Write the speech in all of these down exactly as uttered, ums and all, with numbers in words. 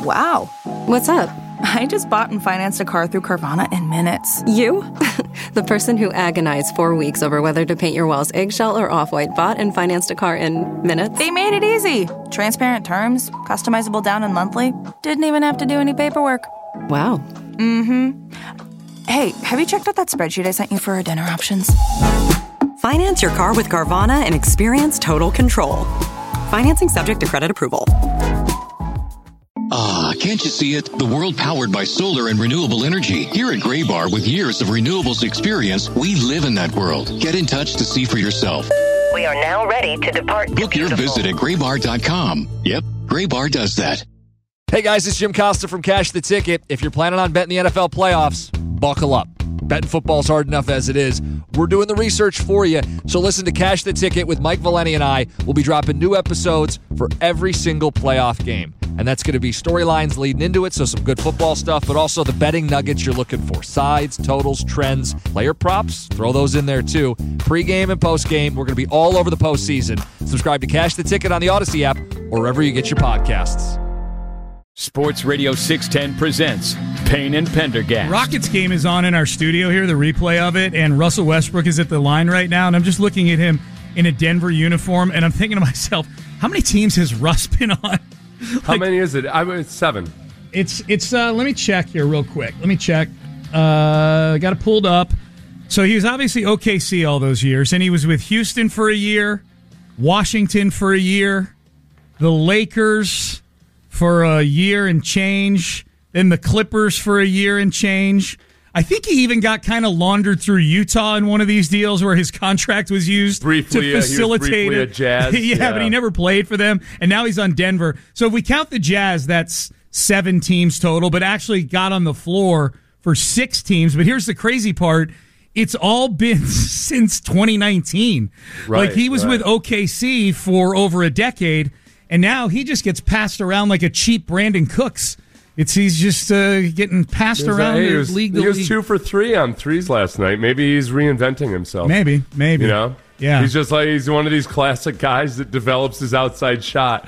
Wow. What's up? I just bought and financed a car through Carvana in minutes. You? The person who agonized four weeks over whether to paint your walls eggshell or off-white bought and financed a car in minutes? They made it easy. Transparent terms, customizable down and monthly. Didn't even have to do any paperwork. Wow. Mm-hmm. Hey, have you checked out that spreadsheet I sent you for our dinner options? Finance your car with Carvana and experience total control. Financing subject to credit approval. Ah, can't you see it? The world powered by solar and renewable energy. Here at Graybar, with years of renewables experience, we live in that world. Get in touch to see for yourself. We are now ready to depart. Book your visit at graybar dot com. Yep, Graybar does that. Hey guys, it's Jim Costa from Cash the Ticket. If you're planning on betting the N F L playoffs, buckle up. Betting football's hard enough as it is. We're doing the research for you. So listen to Cash the Ticket with Mike Valeni and I. We'll be dropping new episodes for every single playoff game. And that's going to be storylines leading into it, so some good football stuff, but also the betting nuggets you're looking for. Sides, totals, trends, player props, throw those in there too. Pre-game and post-game, we're going to be all over the postseason. Subscribe to Cash the Ticket on the Odyssey app or wherever you get your podcasts. Sports Radio six ten presents Payne and Pendergast. Rockets game is on in our studio here, the replay of it, and Russell Westbrook is at the line right now, and I'm just looking at him in a Denver uniform, and I'm thinking to myself, how many teams has Russ been on? like, how many is it? I mean, it's seven. It's, it's. Uh, let me check here real quick. Let me check. Uh, got it pulled up. So he was obviously O K C all those years, and he was with Houston for a year, Washington for a year, the Lakers for a year and change, then the Clippers for a year and change. I think he even got kind of laundered through Utah in one of these deals where his contract was used briefly, to facilitate yeah, he was briefly it. At Jazz. yeah, yeah, but he never played for them, and now he's on Denver. So if we count the Jazz, that's seven teams total, but actually got on the floor for six teams. But here's the crazy part. It's all been since twenty nineteen. Right, like he was right. with O K C for over a decade, and now he just gets passed around like a cheap Brandon Cooks. It's he's just uh, getting passed around hey, the he was, league. He to was league. two for three on threes last night. Maybe he's reinventing himself. Maybe, maybe. You know? Yeah. He's just like, he's one of these classic guys that develops his outside shot.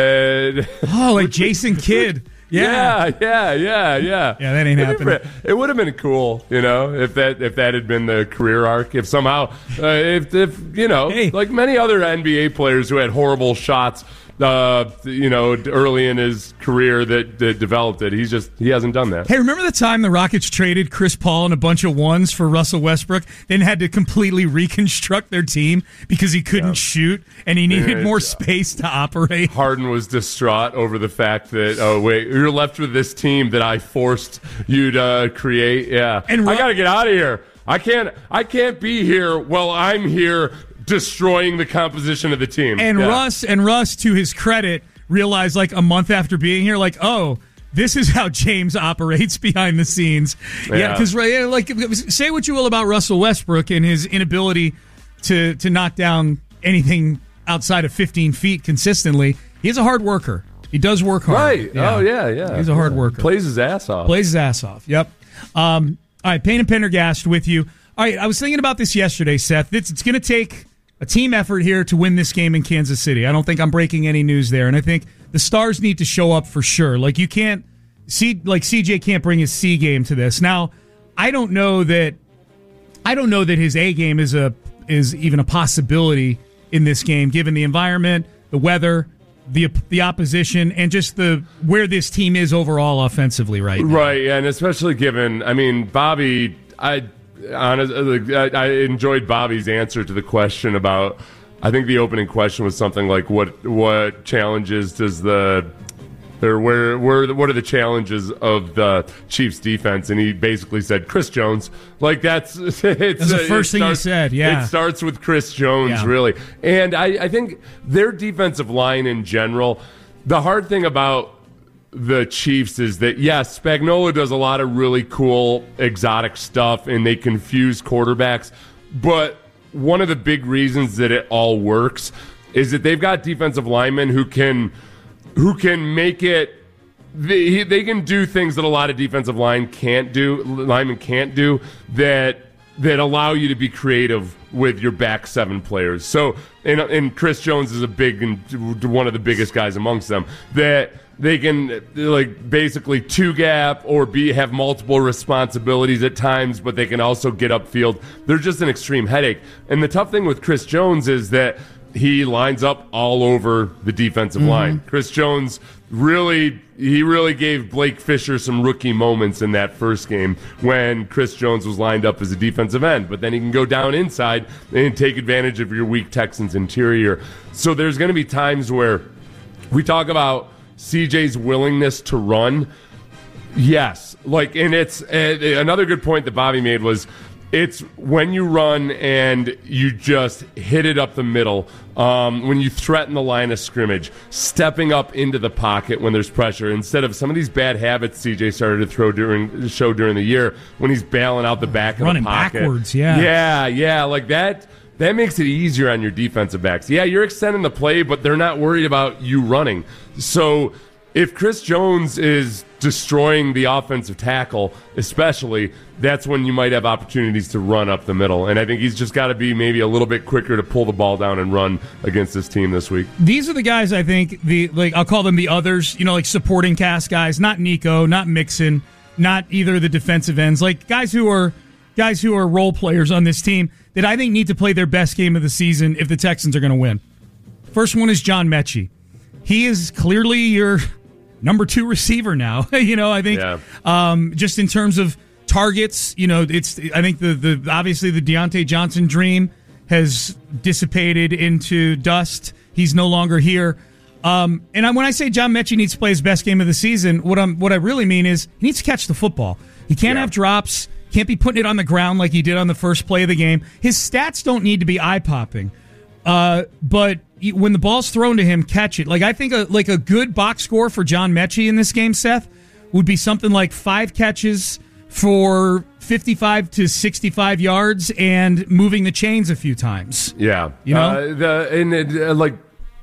And oh, like Jason Kidd. Yeah. yeah, yeah, yeah, yeah. Yeah, that ain't happening. It would have been cool, you know, if that if that had been the career arc. If somehow, uh, if if you know, hey. like many other N B A players who had horrible shots, uh, you know, early in his career that, that developed it. He's just he hasn't done that. Hey, remember the time the Rockets traded Chris Paul and a bunch of ones for Russell Westbrook, then had to completely reconstruct their team because he couldn't yeah. shoot and he needed yeah, more yeah. space to operate? Harden was distraught over the fact that, oh, wait, you're left with this team that I forced you to create. Yeah. And Ru- I got to get out of here. I can't, I can't be here while I'm here destroying the composition of the team. And yeah. Russ, and Russ, to his credit, realized like a month after being here, like, oh, this is how James operates behind the scenes. Yeah, because yeah, like, say what you will about Russell Westbrook and his inability to to knock down anything outside of fifteen feet consistently. He's a hard worker. He does work hard. Right. Yeah. Oh, yeah, yeah. He's a hard worker. Plays his ass off. Plays his ass off. Yep. Um, all right, Payne and Pendergast with you. All right, I was thinking about this yesterday, Seth. It's, it's going to take a team effort here to win this game in Kansas City. I don't think I'm breaking any news there, and I think the stars need to show up for sure. Like you can't see, like C J can't bring his C game to this. Now, I don't know that, I don't know that his A game is a is even a possibility in this game, given the environment, the weather, the the opposition, and just the where this team is overall offensively right now. Right, yeah, and especially given, I mean, Bobby, I. Honestly, I enjoyed Bobby's answer to the question about. I think the opening question was something like, "What what challenges does the or where where what are the challenges of the Chiefs defense?" And he basically said Chris Jones. Like that's it's that's the first thing starts, he said. Yeah, it starts with Chris Jones, yeah. really. And I, I think their defensive line in general. The hard thing about the Chiefs is that, yes, Spagnuolo does a lot of really cool exotic stuff and they confuse quarterbacks, but one of the big reasons that it all works is that they've got defensive linemen who can who can make it they, they can do things that a lot of defensive line can't do linemen can't do that that allow you to be creative with your back seven players. So, and, and Chris Jones is a big and one of the biggest guys amongst them, that they can like basically two gap or be have multiple responsibilities at times, but they can also get upfield. They're just an extreme headache. And the tough thing with Chris Jones is that he lines up all over the defensive mm-hmm. line. Chris Jones really, he really gave Blake Fisher some rookie moments in that first game when Chris Jones was lined up as a defensive end. But then he can go down inside and take advantage of your weak Texans interior. So there's going to be times where we talk about C J's willingness to run. Yes. Like, and it's uh, another good point that Bobby made was it's when you run and you just hit it up the middle, um, when you threaten the line of scrimmage, stepping up into the pocket when there's pressure, instead of some of these bad habits C J started to throw during show during the year when he's bailing out the back running of the pocket. backwards, yeah. Yeah, yeah, like that. That makes it easier on your defensive backs. Yeah, you're extending the play, but they're not worried about you running. So if Chris Jones is destroying the offensive tackle, especially, that's when you might have opportunities to run up the middle. And I think he's just got to be maybe a little bit quicker to pull the ball down and run against this team this week. These are the guys I think, the like I'll call them the others, you know, like supporting cast guys, not Nico, not Mixon, not either of the defensive ends, like guys who are guys who are role players on this team that I think need to play their best game of the season if the Texans are going to win. First one is John Mechie. He is clearly your number two receiver now. you know, I think yeah. um, just in terms of targets, you know, it's I think the the obviously the Deontay Johnson dream has dissipated into dust. He's no longer here. Um, and I, when I say John Mechie needs to play his best game of the season, what I'm what I really mean is he needs to catch the football. He can't yeah. have drops. Can't be putting it on the ground like he did on the first play of the game. His stats don't need to be eye-popping. Uh, but when the ball's thrown to him, catch it. Like I think a, like a good box score for John Mechie in this game, Seth, would be something like five catches for fifty-five to sixty-five yards and moving the chains a few times. Yeah. You know? Uh, the, and it, uh, like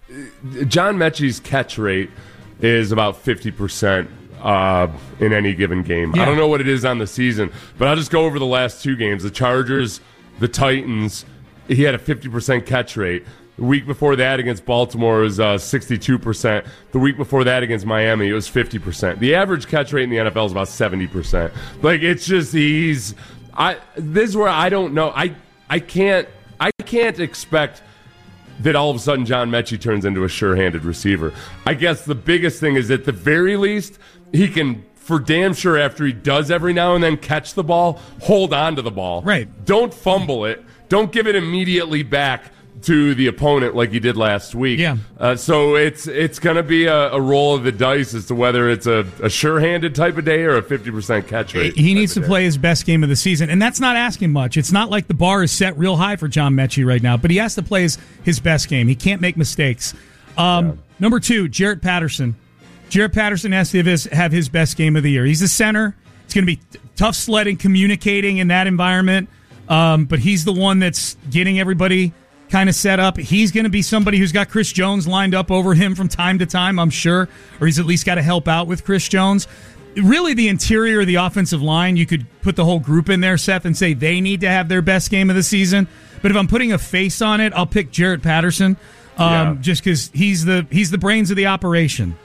John Mechie's catch rate is about fifty percent. Uh, in any given game. Yeah. I don't know what it is on the season, but I'll just go over the last two games. The Chargers, the Titans, he had a fifty percent catch rate. The week before that against Baltimore was uh, sixty-two percent. The week before that against Miami, it was fifty percent. The average catch rate in the N F L is about seventy percent. Like, it's just, he's... I. This is where I don't know. I, I can't I can't expect that all of a sudden John Mechie turns into a sure-handed receiver. I guess the biggest thing is at the very least, he can, for damn sure, after he does every now and then catch the ball, hold on to the ball. Right. Don't fumble it. Don't give it immediately back to the opponent like he did last week. Yeah. Uh, so it's it's going to be a, a roll of the dice as to whether it's a, a sure-handed type of day or a fifty percent catch rate. He needs to play his best game of the season, and that's not asking much. It's not like the bar is set real high for John Mechie right now, but he has to play his, his best game. He can't make mistakes. Um, yeah. Number two, Jarrett Patterson. Jarrett Patterson has to have his, have his best game of the year. He's a center. It's going to be t- tough sledding, communicating in that environment, um, but he's the one that's getting everybody kind of set up. He's going to be somebody who's got Chris Jones lined up over him from time to time, I'm sure, or he's at least got to help out with Chris Jones. Really, the interior of the offensive line, you could put the whole group in there, Seth, and say they need to have their best game of the season. But if I'm putting a face on it, I'll pick Jarrett Patterson, um, yeah. just because he's the he's the brains of the operation.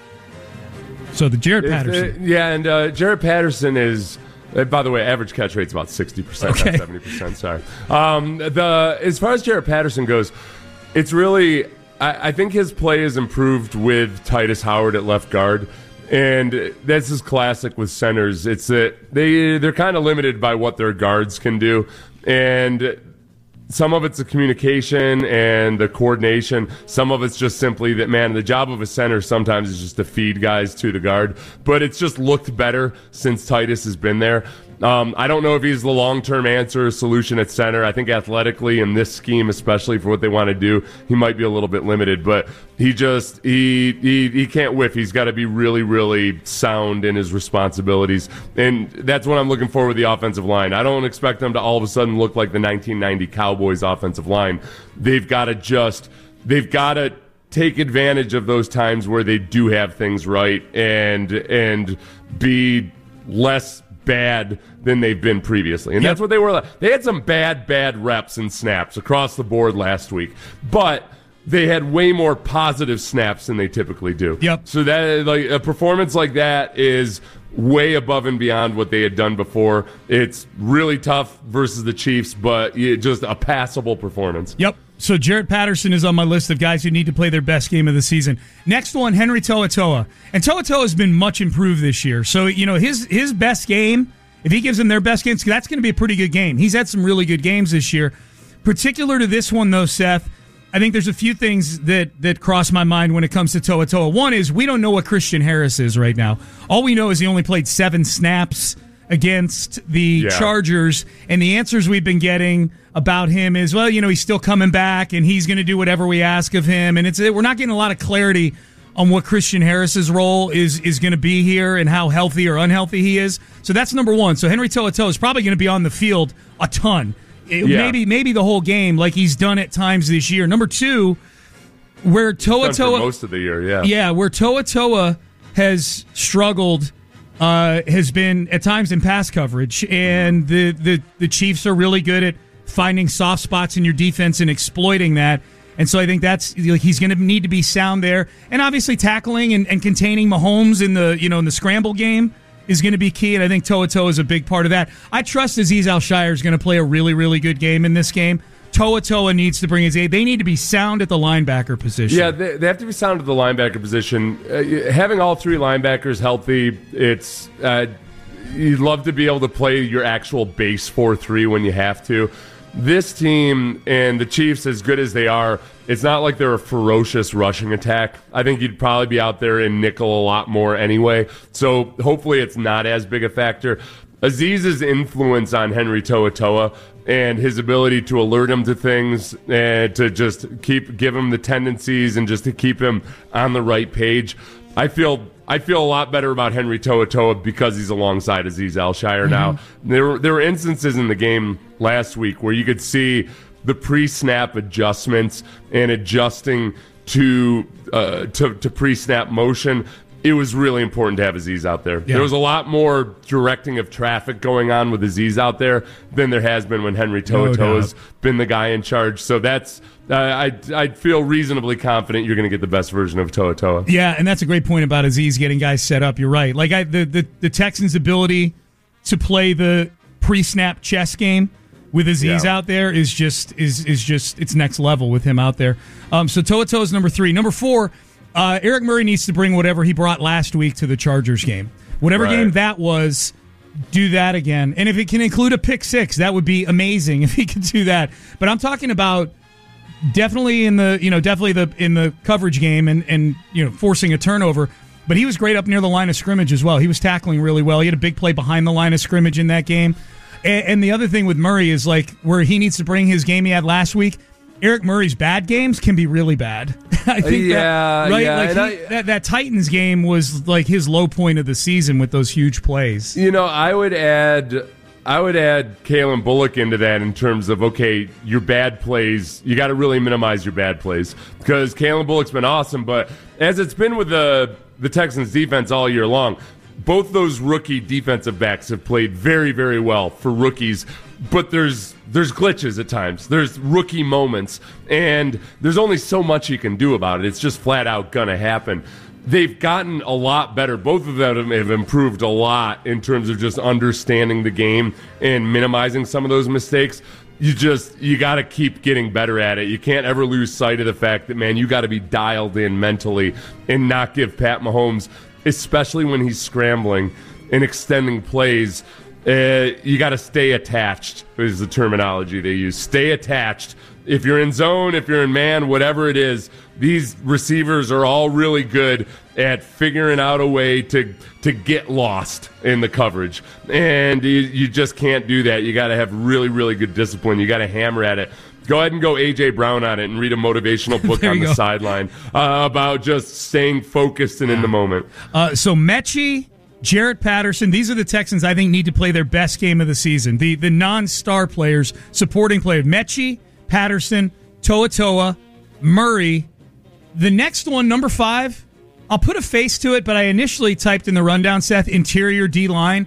So the Jarrett Patterson. Uh, yeah, and uh, Jarrett Patterson is... Uh, by the way, average catch rate's about sixty percent, okay. not seventy percent, sorry. Um, the As far as Jarrett Patterson goes, it's really... I, I think his play has improved with Titus Howard at left guard, and this is classic with centers. It's that they, they're kind of limited by what their guards can do, and some of it's the communication and the coordination. Some of it's just simply that, man, the job of a center sometimes is just to feed guys to the guard. But it's just looked better since Titus has been there. Um, I don't know if he's the long-term answer or solution at center. I think athletically in this scheme, especially for what they want to do, he might be a little bit limited. But he just he he, he can't whiff. He's got to be really, really sound in his responsibilities. And that's what I'm looking for with the offensive line. I don't expect them to all of a sudden look like the nineteen ninety Cowboys offensive line. They've got to just they've got to take advantage of those times where they do have things right and and be less bad than they've been previously. And Yep. that's what they were. They had some bad, bad reps and snaps across the board last week. But they had way more positive snaps than they typically do. Yep. So that like a performance like that is way above and beyond what they had done before. It's really tough versus the Chiefs, but it, just a passable performance. Yep. So Jarrett Patterson is on my list of guys who need to play their best game of the season. Next one, Henry To'oTo'o. And To'oTo'o has been much improved this year. So, you know, his his best game, if he gives them their best games, that's going to be a pretty good game. He's had some really good games this year. Particular to this one, though, Seth, I think there's a few things that, that cross my mind when it comes to To'oTo'o. One is we don't know what Christian Harris is right now. All we know is he only played seven snaps against the Yeah. Chargers, and the answers we've been getting about him is, well, you know, he's still coming back, and he's going to do whatever we ask of him, and it's we're not getting a lot of clarity on what Christian Harris's role is is going to be here and how healthy or unhealthy he is. So that's number one. So Henry To'oTo'o is probably going to be on the field a ton, It- Yeah. maybe maybe the whole game, like he's done at times this year. Number two, where Done for To'oTo'o most of the year, yeah. yeah, where To'oTo'o has struggled uh, has been at times in pass coverage, and the, the, the Chiefs are really good at finding soft spots in your defense and exploiting that. And so I think that's like he's going to need to be sound there, and obviously tackling and, and containing Mahomes in the you know in the scramble game is going to be key. And I think To'oTo'o is a big part of that. I trust Azeez Al-Shaair is going to play a really really good game in this game. To'oTo'o needs to bring his A. They need to be sound at the linebacker position. Yeah, they, they have to be sound at the linebacker position. Uh, having all three linebackers healthy, it's uh, you'd love to be able to play your actual base four three when you have to. This team and the Chiefs, as good as they are, it's not like they're a ferocious rushing attack. I think you'd probably be out there in nickel a lot more anyway. So hopefully it's not as big a factor. Aziz's influence on Henry To'oTo'o and his ability to alert him to things and to just keep give him the tendencies and just to keep him on the right page. I feel I feel a lot better about Henry To'oTo'o because he's alongside Azeez Al-Shaair now. Mm-hmm. There there were instances in the game last week where you could see the pre-snap adjustments and adjusting to uh, to, to pre-snap motion. It was really important to have Azeez out there. Yeah. There was a lot more directing of traffic going on with Azeez out there than there has been when Henry To'oTo'o No has been the guy in charge. So that's uh, I I feel reasonably confident you're going to get the best version of To'oTo'o. Yeah, and that's a great point about Azeez getting guys set up. You're right. Like I, the, the the Texans' ability to play the pre-snap chess game with Azeez Yeah. out there is just is is just it's next level with him out there. Um, so To'oTo'o is number three. Number four, uh, Eric Murray needs to bring whatever he brought last week to the Chargers game. Whatever Right. game that was, do that again. And if it can include a pick six, that would be amazing if he could do that. But I'm talking about definitely in the you know definitely the in the coverage game and and you know forcing a turnover. But he was great up near the line of scrimmage as well. He was tackling really well. He had a big play behind the line of scrimmage in that game. And, and the other thing with Murray is like where he needs to bring his game he had last week. Eric Murray's bad games can be really bad. I think Yeah, that, right. yeah, like and he, I- that that Titans game was like his low point of the season with those huge plays. You know, I would add I would add Kalen Bullock into that in terms of, okay, your bad plays, you got to really minimize your bad plays because Kalen Bullock's been awesome, but as it's been with the the Texans defense all year long, both those rookie defensive backs have played very, very well for rookies, but there's there's glitches at times. There's rookie moments, and there's only so much you can do about it. It's just flat out going to happen. They've gotten a lot better. Both of them have improved a lot in terms of just understanding the game and minimizing some of those mistakes. You just, you got to keep getting better at it. You can't ever lose sight of the fact that, man, you got to be dialed in mentally and not give Pat Mahomes, especially when he's scrambling and extending plays, uh, you got to stay attached, is the terminology they use. Stay attached. If you're in zone, if you're in man, whatever it is, these receivers are all really good at figuring out a way to to get lost in the coverage. And you, you just can't do that. You got to have really, really good discipline. You got to hammer at it. Go ahead and go A J Brown on it and read a motivational book on the go. sideline uh, about just staying focused and in the moment. Uh, so Mechie, Jarrett Patterson, these are the Texans I think need to play their best game of the season. The the non-star players, supporting players, Mechie, Patterson, To'oTo'o, Murray. The next one, number five, I'll put a face to it, but I initially typed in the rundown, Seth, interior D-line.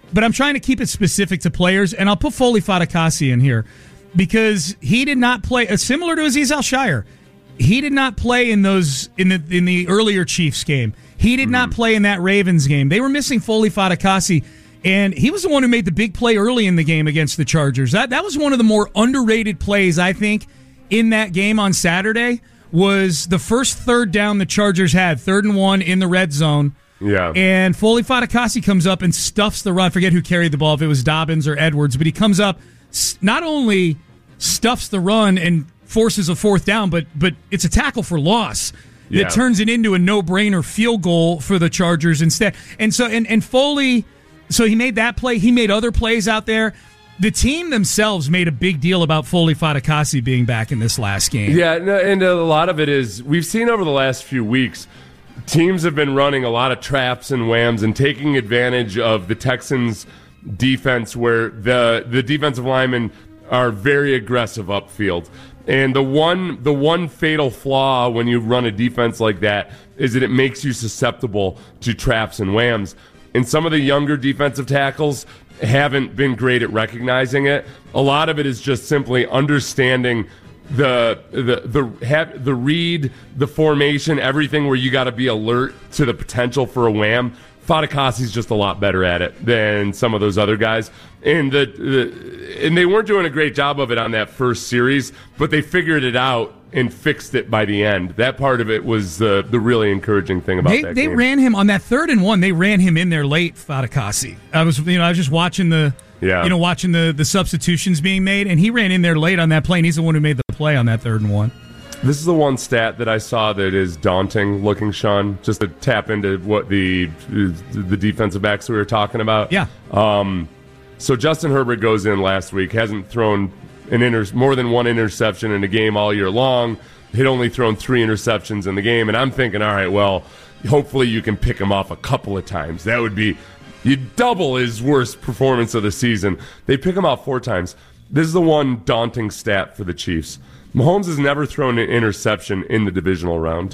but I'm trying to keep it specific to players, and I'll put Foley Fatukasi in here because he did not play, uh, similar to Azeez Al-Shaair. He did not play in those in the in the earlier Chiefs game. He did mm-hmm. not play in that Ravens game. They were missing Foley Fatukasi, and he was the one who made the big play early in the game against the Chargers. That that was one of the more underrated plays, I think, in that game on Saturday. Was the first third down the Chargers had, third and one in the red zone. Yeah. And Foley Fatukasi comes up and stuffs the run. I forget who carried the ball, if it was Dobbins or Edwards, but he comes up, not only stuffs the run and forces a fourth down, but but it's a tackle for loss that yeah. turns it into a no-brainer field goal for the Chargers instead. And so and, and Foley, so he made that play. He made other plays out there. The team themselves made a big deal about Foley Fatukasi being back in this last game. Yeah, and a lot of it is we've seen over the last few weeks, teams have been running a lot of traps and whams and taking advantage of the Texans' defense where the the defensive linemen are very aggressive upfield. And the one the one fatal flaw when you run a defense like that is that it makes you susceptible to traps and whams. And some of the younger defensive tackles haven't been great at recognizing it. A lot of it is just simply understanding the the the have, the read, the formation, everything where you got to be alert to the potential for a wham. Fatukasi's just a lot better at it than some of those other guys. And the, the and they weren't doing a great job of it on that first series, but they figured it out and fixed it by the end. That part of it was the the really encouraging thing about they, that they game. ran him on that third and one. They ran him in there late, Fatukasi. I was you know I was just watching the yeah. you know watching the the substitutions being made, and he ran in there late on that play, and he's the one who made the play on that third and one. This is the one stat that I saw that is daunting looking, Sean, just to tap into what the the defensive backs we were talking about. Yeah. Um, so Justin Herbert goes in last week, hasn't thrown an inter- more than one interception in a game all year long. He'd only thrown three interceptions in the game, and I'm thinking, all right, well, hopefully you can pick him off a couple of times. That would be, you double his worst performance of the season. They pick him off four times. This is the one daunting stat for the Chiefs. Mahomes has never thrown an interception in the divisional round.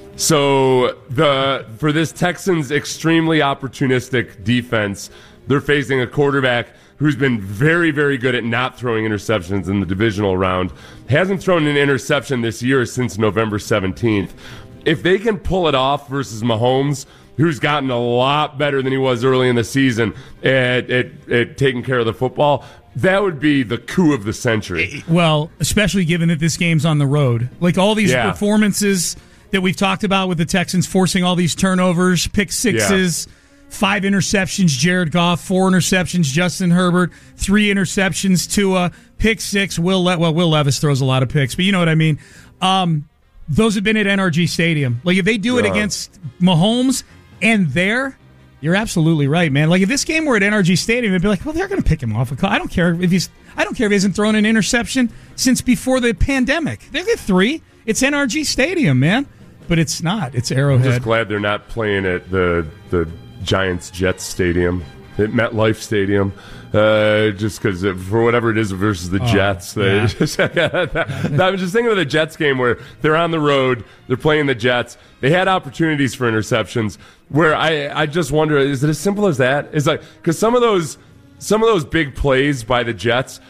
So the for this Texans extremely opportunistic defense, they're facing a quarterback who's been very, very good at not throwing interceptions in the divisional round. Hasn't thrown an interception this year since November seventeenth. If they can pull it off versus Mahomes, who's gotten a lot better than he was early in the season at, at, at taking care of the football, that would be the coup of the century. Well, especially given that this game's on the road. Like all these yeah. performances that we've talked about with the Texans forcing all these turnovers, pick sixes, yeah. five interceptions, Jared Goff, four interceptions, Justin Herbert, three interceptions, Tua, pick six, Will Le- well, Will Levis throws a lot of picks, but you know what I mean. Um, those have been at N R G Stadium. Like if they do it uh, against Mahomes and there, you're absolutely right, man. Like if this game were at N R G Stadium, it'd be like, well, they're going to pick him off. I don't care if he's. I don't care if he hasn't thrown an interception since before the pandemic. They get three. It's N R G Stadium, man. But it's not. It's Arrowhead. I'm just glad they're not playing at the the Giants Jets Stadium, at MetLife Stadium. Uh, just because for whatever it is versus the oh, Jets. They yeah. just, I'm just thinking of the Jets game where they're on the road, they're playing the Jets. They had opportunities for interceptions where I, I just wonder, is it as simple as that? It's like, because some of those some of those big plays by the Jets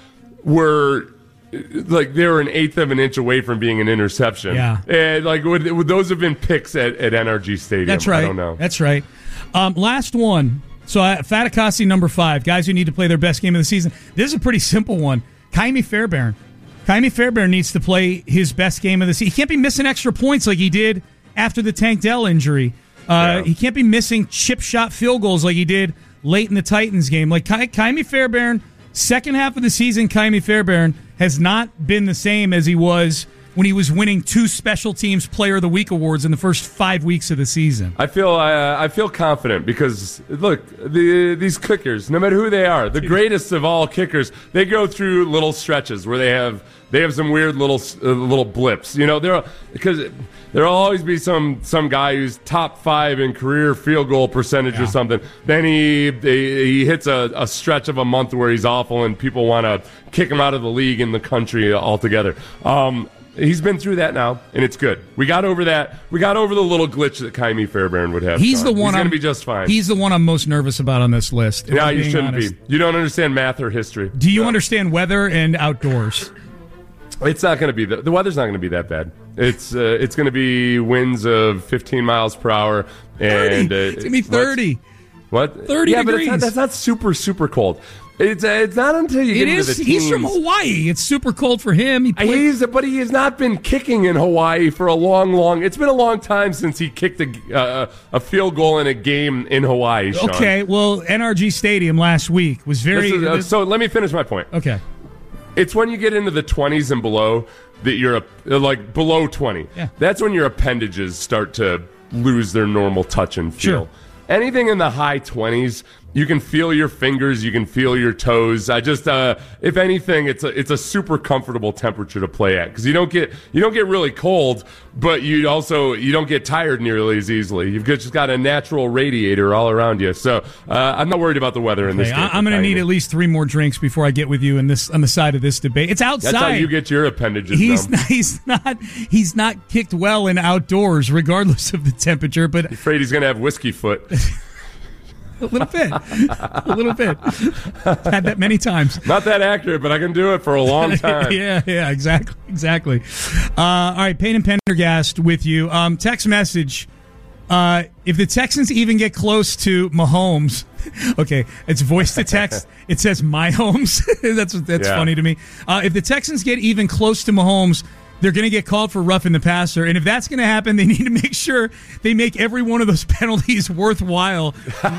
were like they were an eighth of an inch away from being an interception. Yeah. And like would, would those have been picks at, at N R G Stadium? That's right. I don't know. That's right. Um, last one. So uh, Fatukasi, number five. Guys who need to play their best game of the season. This is a pretty simple one. Kaimi Fairbairn. Kaimi Fairbairn needs to play his best game of the season. He can't be missing extra points like he did after the Tank Dell injury. Uh, yeah. He can't be missing chip shot field goals like he did late in the Titans game. Like Ka- Kaimi Fairbairn, second half of the season, Kaimi Fairbairn has not been the same as he was when he was winning two special teams Player of the Week awards in the first five weeks of the season. I feel uh, I feel confident because, look, the, these kickers, no matter who they are, the greatest of all kickers, they go through little stretches where they have they have some weird little uh, little blips. You know, there because there'll always be some some guy who's top five in career field goal percentage yeah. or something. Then he he hits a, a stretch of a month where he's awful and people want to kick him out of the league in the country altogether. Um, he's been through that now, and it's good. We got over that. We got over the little glitch that Kaimi Fairbairn would have. He's Sean. the one. He's going I'm- to be just fine. He's the one I'm most nervous about on this list. if No, I'm you being shouldn't honest. be. You don't understand math or history. Do you No. understand weather and outdoors? It's not going to be the, the weather's not going to be that bad. It's uh, it's going to be winds of fifteen miles per hour and thirty. uh, It's gonna be thirty. What? thirty yeah, but it's degrees. not, that's not super super cold. It's uh, it's not until you It get is. into the He's from teens. Hawaii. It's super cold for him. He played, He's, but he has not been kicking in Hawaii for a long, long. It's been a long time since he kicked a uh, a field goal in a game in Hawaii. Sean. okay. Well, N R G Stadium last week was very. This is, uh, so let me finish my point. okay. It's when you get into the twenties and below that you're a, like below twenty. Yeah. That's when your appendages start to lose their normal touch and feel. Sure. Anything in the high twenties, you can feel your fingers, you can feel your toes. I just, uh, if anything, it's a it's a super comfortable temperature to play at because you don't get you don't get really cold, but you also you don't get tired nearly as easily. You've just got a natural radiator all around you. So uh, I'm not worried about the weather in this Okay, game. I, I'm going to Kaimi. need at least three more drinks before I get with you in this on the side of this debate. It's outside. That's how you get your appendages. He's numb. not, he's not he's not kicked well in outdoors, regardless of the temperature. But Afraid he's going to have whiskey foot. a little bit, a little bit. Had that many times. Not that accurate, but I can do it for a long time. yeah, yeah, exactly, exactly. Uh, all right, Payne and Pendergast with you. Um, text message. Uh, if the Texans even get close to Mahomes, okay, it's voice to text. It says my homes. that's that's Yeah. funny to me. Uh, if the Texans get even close to Mahomes, they're going to get called for roughing the passer. And if that's going to happen, they need to make sure they make every one of those penalties worthwhile.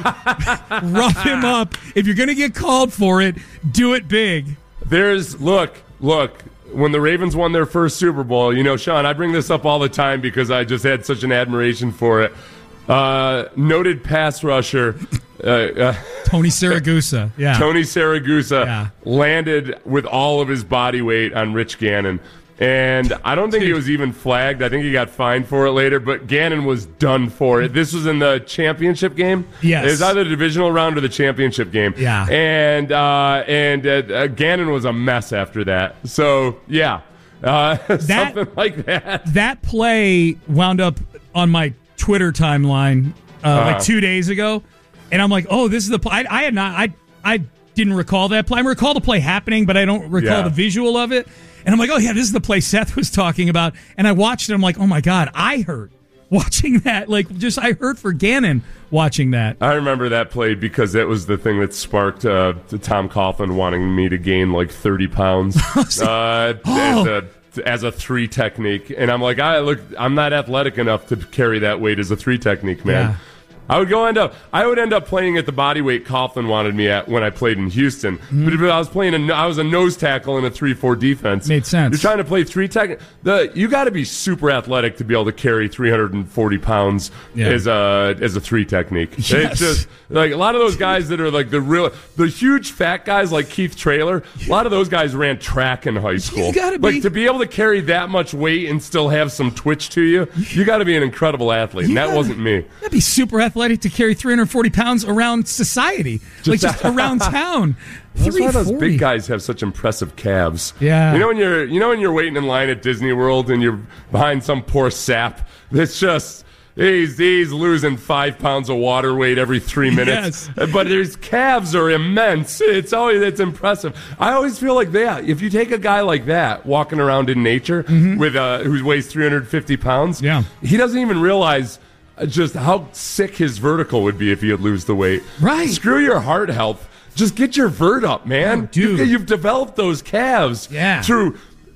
Rough him up. If you're going to get called for it, do it big. There's, look, look, when the Ravens won their first Super Bowl, you know, Sean, I bring this up all the time because I just had such an admiration for it. Uh, noted pass rusher, uh, uh, Tony Siragusa. Yeah. Tony Siragusa, Yeah. landed with all of his body weight on Rich Gannon. And I don't think he was even flagged. I think he got fined for it later, but Gannon was done for it. This was in the championship game. Yes. It was either the divisional round or the championship game. Yeah. And uh, and uh, uh, Gannon was a mess after that. So, yeah, uh, something like that. That play wound up on my Twitter timeline uh, Uh-huh. like two days ago, and I'm like, "Oh, this is the play." I, I had not, I, I didn't recall that play. I recall the play happening, but I don't recall Yeah. the visual of it. And I'm like, "Oh yeah, this is the play Seth was talking about." And I watched it. I'm like, "Oh my god, I hurt watching that." Like, just I hurt for Gannon watching that. I remember that play because that was the thing that sparked uh, the Tom Coughlin wanting me to gain like thirty pounds uh, Oh. as a as a three technique, and I'm like, I look, I'm not athletic enough to carry that weight as a three technique, man. Yeah. I would go end up. I would end up playing at the body weight Coughlin wanted me at when I played in Houston. Mm-hmm. But if I was playing, a, I was a nose tackle in a three four defense. Made sense. You're trying to play three tech. The you got to be super athletic to be able to carry three hundred forty pounds Yeah. as a as a three technique. Yes. It's just like a lot of those guys that are like the real, the huge fat guys like Keith Traylor. A lot of those guys ran track in high school. gotta be- Like to be able to carry that much weight and still have some twitch to you, you got to be an incredible athlete. And You that gotta- wasn't me. That'd be super athletic to carry three hundred forty pounds around society, like just around town. That's why those three forty. big guys have such impressive calves. Yeah. You know when you're you know when you're waiting in line at Disney World and you're behind some poor sap that's just he's he's losing five pounds of water weight every three minutes. Yes. But his calves are immense. It's always it's impressive. I always feel like that. If you take a guy like that walking around in nature with uh who weighs three hundred fifty pounds, Yeah. he doesn't even realize just how sick his vertical would be if he would lose the weight. Right. Screw your heart health. Just get your vert up, man. Oh, dude. You've, you've developed those calves Yeah. through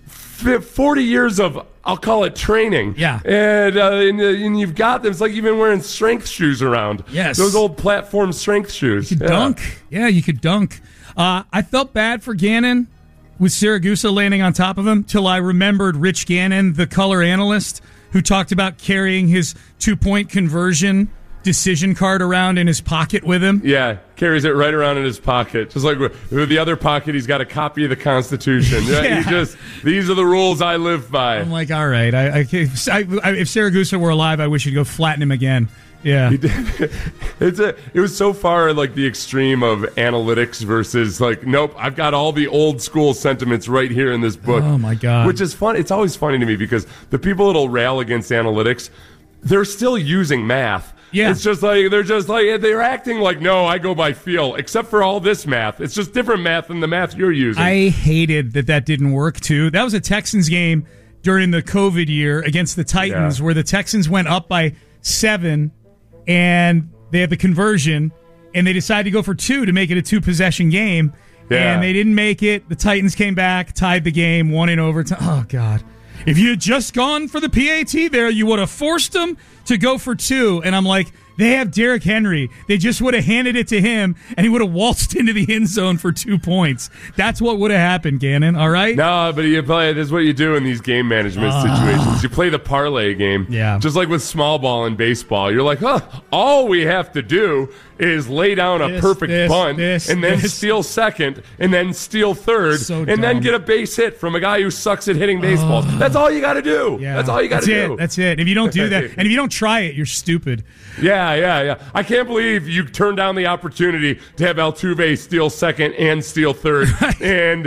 f- forty years of, I'll call it training. Yeah. And, uh, and, uh, and you've got them. It's like you've been wearing strength shoes around. Yes. Those old platform strength shoes. You could Yeah. dunk. Yeah, you could dunk. Uh, I felt bad for Gannon with Siragusa landing on top of him till I remembered Rich Gannon, the color analyst, who talked about carrying his two-point conversion decision card around in his pocket with him. Yeah, carries it right around in his pocket. Just like with with the other pocket, he's got a copy of the Constitution. Yeah. He just, these are the rules I live by. I'm like, all right. I, I, if, I, if Siragusa were alive, I wish he'd go flatten him again Yeah. He did. It's a, it was so far like the extreme of analytics versus like, nope, I've got all the old school sentiments right here in this book. Oh, my God. Which is fun. It's always funny to me because the people that'll rail against analytics, they're still using math. Yeah. It's just like, they're just like, they're acting like, no, I go by feel, except for all this math. It's just different math than the math you're using. I hated that that didn't work, too. That was a Texans game during the COVID year against the Titans Yeah. where the Texans went up by seven and they had the conversion and they decided to go for two to make it a two-possession game. Yeah. And they didn't make it. The Titans came back, tied the game, won in overtime. Oh, God. If you had just gone for the P A T there, you would have forced them to go for two. And I'm like, they have Derrick Henry. They just would have handed it to him, and he would have waltzed into the end zone for two points. That's what would have happened, Gannon, all right? No, but you play. This is what you do in these game management Uh, situations. You play the parlay game. Yeah. Just like with small ball in baseball. You're like, huh, all we have to do is lay down a This, perfect this, bunt this, and then this. steal second and then steal third So and then dumb. get a base hit from a guy who sucks at hitting baseballs. That's all you got to do. Yeah. That's all you got to That's do. it. That's it. If you don't do that, and if you don't try it, you're stupid. Yeah, yeah, yeah. I can't believe you turned down the opportunity to have Altuve steal second and steal third, and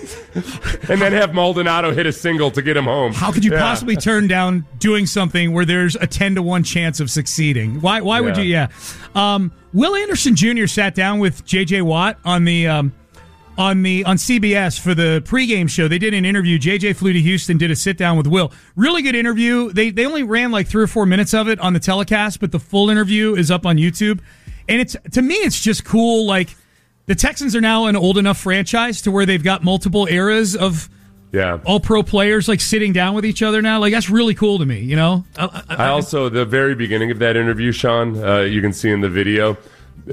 and then have Maldonado hit a single to get him home. How could you Yeah. possibly turn down doing something where there's a ten to one chance of succeeding? Why Why would you? Yeah. Yeah. Um, Will Anderson Junior sat down with J J Watt on the um, on the on C B S for the pregame show. They did an interview. J J flew to Houston, did a sit down with Will. Really good interview. They they only ran like three or four minutes of it on the telecast, but the full interview is up on YouTube. And it's to me, it's just cool. Like the Texans are now an old enough franchise to where they've got multiple eras of Yeah. all pro players like sitting down with each other now. Like that's really cool to me. You know. I, I, I also, the very beginning of that interview, Sean, uh, you can see in the video uh,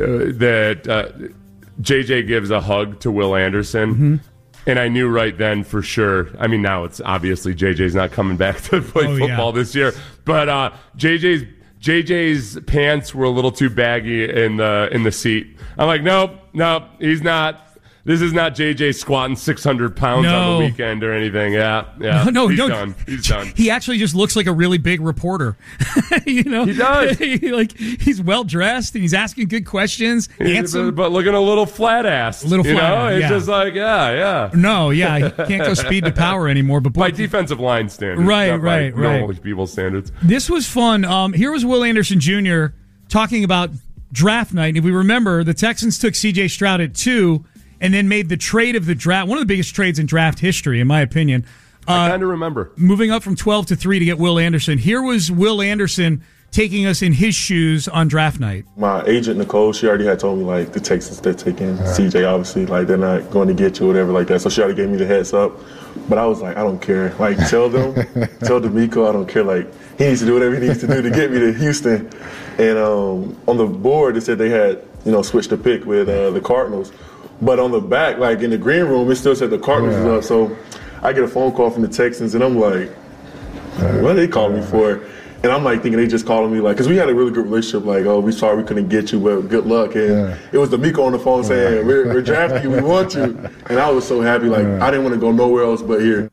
that uh, J J gives a hug to Will Anderson. Mm-hmm. And I knew right then for sure. I mean, now it's obviously J J's not coming back to play Oh, football yeah. this year. But uh, J J's J J's pants were a little too baggy in the in the seat. I'm like, nope, nope, he's not. This is not J J squatting six hundred pounds No. on the weekend or anything. Yeah, yeah. No, no, he's no. done. He's done. He actually just looks like a really big reporter. you know, He does. He, like he's well dressed and he's asking good questions. Handsome. But, but looking a little flat ass. A little you flat know? ass, It's yeah. just like, yeah, yeah. No, yeah, he can't go speed to power anymore. But boy, By defensive line standards. Right, not by right, right. normal people standards. this was fun. Um, here was Will Anderson Junior talking about draft night. If we remember, the Texans took C J Stroud at two and then made the trade of the draft, one of the biggest trades in draft history, in my opinion. I Uh, kind of remember. moving up from twelve to three to get Will Anderson. Here was Will Anderson taking us in his shoes on draft night. My agent, Nicole, she already had told me, like, the Texans, they're taking C J, obviously. Like, they're not going to get you or whatever like that. So she already gave me the heads up. But I was like, I don't care. Like, tell them, tell D'Amico I don't care. Like, he needs to do whatever he needs to do to get me to Houston. And um, on the board, it said they had, you know, switched the pick with uh, the Cardinals. But on the back, like, in the green room, it still said the Cardinals Yeah. was up. So I get a phone call from the Texans, and I'm like, what are they calling me for? And I'm like thinking they just calling me like, because we had a really good relationship. Like, oh, we sorry we couldn't get you, but good luck. And Yeah. it was D'Amico on the phone saying, we're, we're drafting you, we want you. And I was so happy. Like, I didn't want to go nowhere else but here.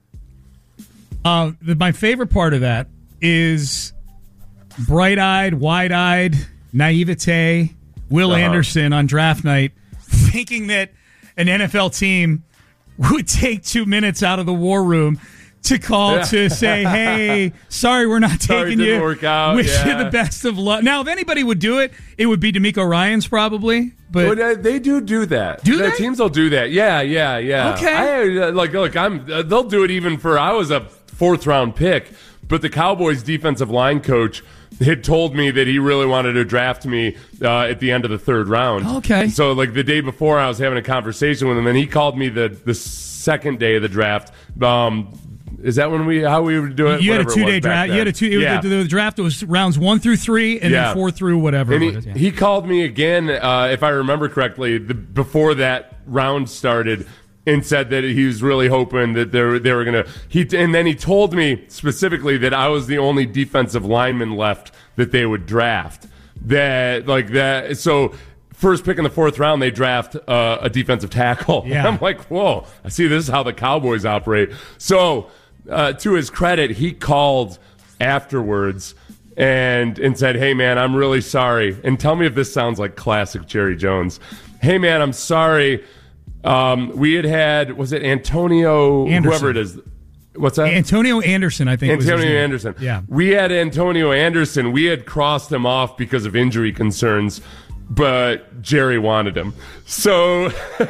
Uh, the, my favorite part of that is bright-eyed, wide-eyed naivete Will Uh-huh. Anderson on draft night thinking that an N F L team would take two minutes out of the war room to call Yeah. to say, hey, sorry, we're not Sorry, it taking didn't you. work out, Wish you yeah. the best of luck. Now, if anybody would do it, it would be D'Amico Ryans probably. But Well, uh, they do do that. Do the they? teams will do that. Yeah, yeah, yeah. Okay. I, uh, like, look, I'm. Uh, they'll do it even for. I was a fourth round pick, but the Cowboys' defensive line coach had told me that he really wanted to draft me uh, at the end of the third round. Okay. So, like the day before, I was having a conversation with him, and he called me the the second day of the draft. Um, is that when we how we would do it? you had a Whatever it was two-day back draft. You then. had a two. It Yeah. was, the, the draft was rounds one through three, and Yeah. then four through whatever. And it he, was, yeah. he called me again, uh, if I remember correctly, the, before that round started, and said that he was really hoping that they were, they were going to. He and then he told me specifically that I was the only defensive lineman left that they would draft. That like that. So first pick in the fourth round, they draft uh, a defensive tackle. Yeah. I'm like, whoa! I see this is how the Cowboys operate. So uh, to his credit, he called afterwards and and said, "Hey man, I'm really sorry." And tell me if this sounds like classic Jerry Jones. "Hey man, I'm sorry. Um, we had had was it Antonio Anderson. whoever it is." What's that? Antonio Anderson, I think. Antonio was his name. Anderson. Yeah. We had Antonio Anderson. We had crossed him off because of injury concerns, but Jerry wanted him. So, and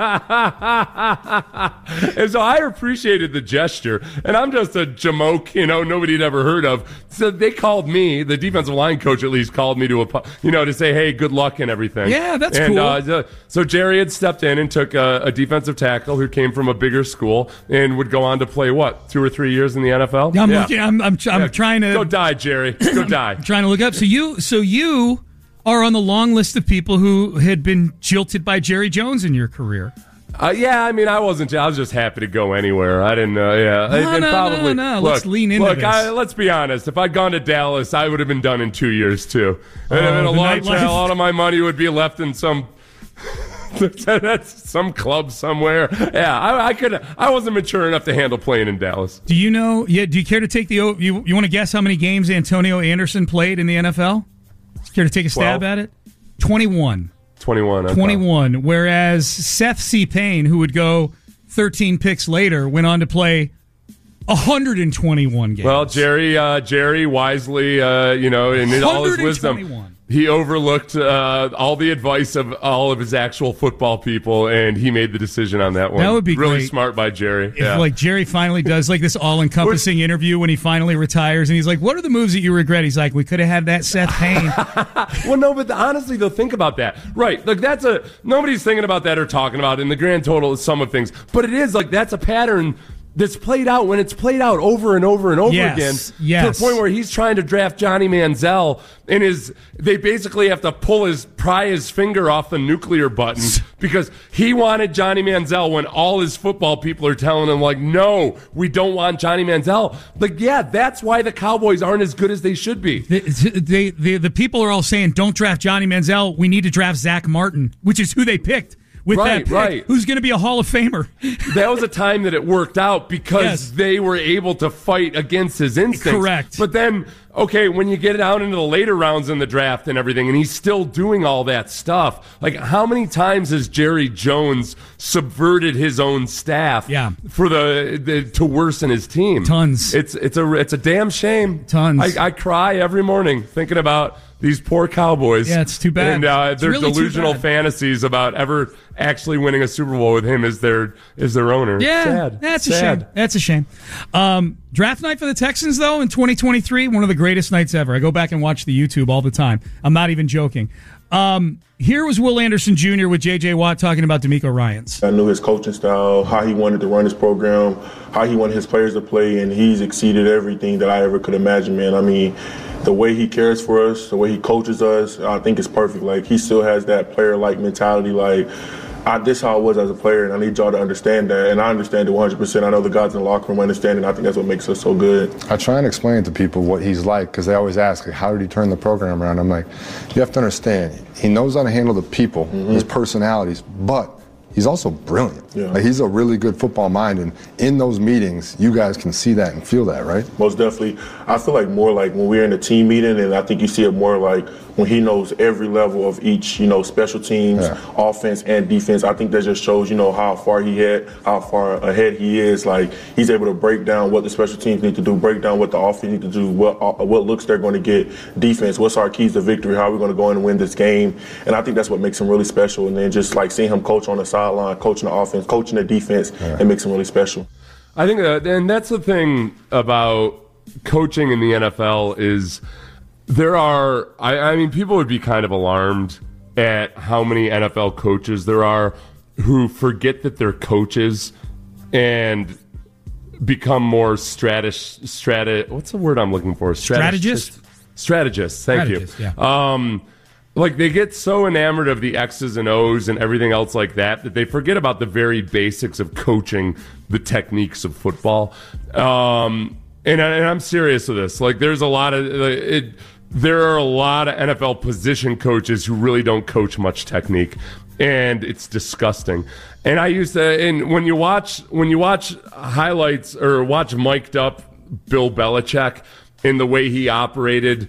so I appreciated the gesture. And I'm just a jamoke, you know, nobody'd ever heard of. So they called me, the defensive line coach at least called me to, a, you know, to say, hey, good luck and everything. Yeah, that's and, cool. Uh, so Jerry had stepped in and took a, a defensive tackle who came from a bigger school and would go on to play, what, two or three years in the N F L? I'm yeah. looking, I'm, I'm, I'm Yeah. trying to. Go die, Jerry. Go die. I'm trying to look up. So you, so you are on the long list of people who had been jilted by Jerry Jones in your career. Uh, yeah, I mean, I wasn't. I was just happy to go anywhere. I didn't. Uh, yeah, No, and no, probably. no, no. Look, Let's lean into look, this. I, let's be honest. If I'd gone to Dallas, I would have been done in two years too. Oh, And in a the long nightlife. time, a lot of my money would be left in some. That's some club somewhere. Yeah, I, I could. I wasn't mature enough to handle playing in Dallas. Do you know? Yeah. Do you care to take the? o- You you want to guess how many games Antonio Anderson played in the N F L? Care to take a stab twelve? at it? Twenty-one. Twenty-one. Okay. Twenty-one. Whereas Seth C. Payne, who would go thirteen picks later, went on to play one hundred twenty-one games. Well, Jerry, uh, Jerry wisely, uh, you know, in all his wisdom, one hundred twenty-one. he overlooked uh, all the advice of all of his actual football people, and he made the decision on that one. That would be really great. smart by Jerry. If Yeah. like Jerry finally does like this all-encompassing interview when he finally retires, and he's like, "What are the moves that you regret?" He's like, "We could have had that Seth Payne." Well, no, but honestly, though, think about that. Right. Like, that's a, nobody's thinking about that or talking about it in the grand total of some of things. But it is, like, that's a pattern that's played out when it's played out over and over and over Yes, again. yes. To the point where he's trying to draft Johnny Manziel, and his, they basically have to pull his, pry his finger off the nuclear button because he wanted Johnny Manziel when all his football people are telling him, like, no, we don't want Johnny Manziel. Like, yeah, that's why the Cowboys aren't as good as they should be. They, they, they, the people are all saying, "Don't draft Johnny Manziel. We need to draft Zach Martin," which is who they picked with Right, that pick, right. who's going to be a Hall of Famer. That was a time that it worked out because Yes. they were able to fight against his instincts. Correct. But then, okay, when you get out into the later rounds in the draft and everything, and he's still doing all that stuff, like how many times has Jerry Jones subverted his own staff Yeah. for the, the to worsen his team? Tons. It's it's a it's a damn shame. Tons. I, I cry every morning thinking about these poor Cowboys. Yeah, it's too bad. And uh, It's their really too delusional bad. fantasies about ever actually winning a Super Bowl with him as their as their owner. Yeah, Sad. that's a Sad. shame. That's a shame. Um, draft night for the Texans, though, in twenty twenty-three, one of the greatest nights ever. I go back and watch the YouTube all the time. I'm not even joking. Um, here was Will Anderson Junior with J J Watt talking about D'Amico Ryans. I knew his coaching style, how he wanted to run his program, how he wanted his players to play, and he's exceeded everything that I ever could imagine, man. I mean, the way he cares for us, the way he coaches us, I think it's perfect. Like, he still has that player-like mentality, like, I, this is how I was as a player, and I need y'all to understand that. And I understand it one hundred percent. I know the guys in the locker room understand it, and I think that's what makes us so good. I try and explain to people what he's like because they always ask, like, how did he turn the program around? I'm like, you have to understand, he knows how to handle the people, Mm-hmm. his personalities, but he's also brilliant. Yeah. Like, he's a really good football mind, and in those meetings, you guys can see that and feel that, right? Most definitely. I feel like more like when we're in a team meeting, and I think you see it more like when he knows every level of each, you know, special teams, Yeah. offense and defense. I think that just shows, you know, how far he had, how far ahead he is. Like, he's able to break down what the special teams need to do, break down what the offense need to do, what uh, what looks they're going to get, defense, what's our keys to victory, how are we going to go in and win this game. And I think that's what makes him really special. And then just like seeing him coach on the sideline, coaching the offense, coaching the defense, Yeah. it makes him really special. I think that, and that's the thing about coaching in the N F L is there are, I, I mean, people would be kind of alarmed at how many N F L coaches there are who forget that they're coaches and become more stratus, strata, what's the word I'm looking for? Strategist? Strategists, thank Strategist, you. yeah. Um, like they get so enamored of the X's and O's and everything else like that that they forget about the very basics of coaching the techniques of football. Um, and, I, and I'm serious with this. Like, there's a lot of like, it. There are a lot of N F L position coaches who really don't coach much technique, and it's disgusting. And I used to, and when you watch when you watch highlights or watch mic'd up Bill Belichick, in the way he operated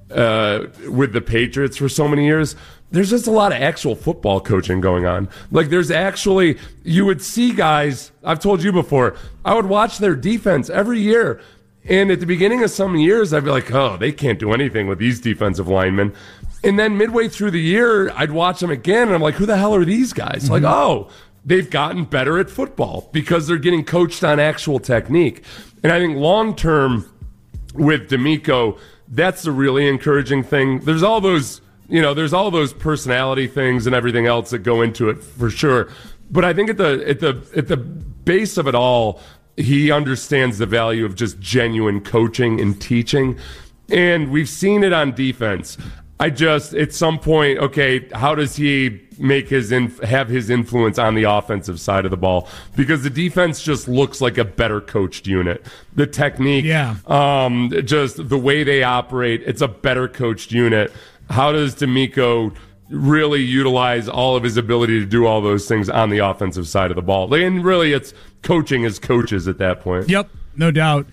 uh, with the Patriots for so many years, there's just a lot of actual football coaching going on. Like, there's actually, you would see guys, I've told you before, I would watch their defense every year. And at the beginning of some years, I'd be like, oh, they can't do anything with these defensive linemen. And then midway through the year, I'd watch them again, and I'm like, who the hell are these guys? Mm-hmm. Like, oh, they've gotten better at football because they're getting coached on actual technique. And I think long-term with DeMeco, that's the really encouraging thing. There's all those, you know, there's all those personality things and everything else that go into it for sure. But I think at the at the at the base of it all, he understands the value of just genuine coaching and teaching. And we've seen it on defense. I just, at some point, okay, how does he make his inf- have his influence on the offensive side of the ball? Because the defense just looks like a better coached unit. The technique, yeah. um, just the way they operate, it's a better coached unit. How does DeMeco really utilize all of his ability to do all those things on the offensive side of the ball? And really, it's coaching as coaches at that point. Yep, no doubt.